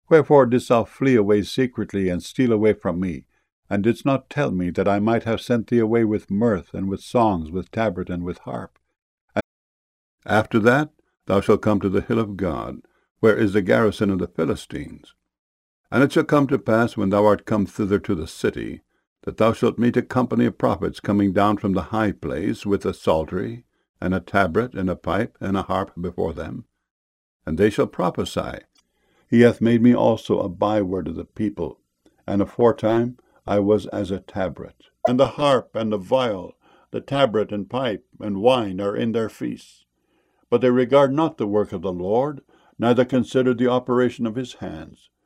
Wherefore didst thou flee away secretly, and steal away from me, and didst not tell me that I might have sent thee away with mirth, and with songs, with tabret, and with harp? After that thou shalt come to the hill of God, where is the garrison of the Philistines. And it shall come to pass, when thou art come thither to the city, that thou shalt meet a company of prophets coming down from the high place, with a psaltery, and a tabret, and a pipe, and a harp before them. And they shall prophesy. He hath made me also a byword of the people, and aforetime I was as a tabret. And the harp, and the viol, the tabret, and pipe, and wine are in their feasts. But they regard not the work of the Lord, neither consider the operation of his hands.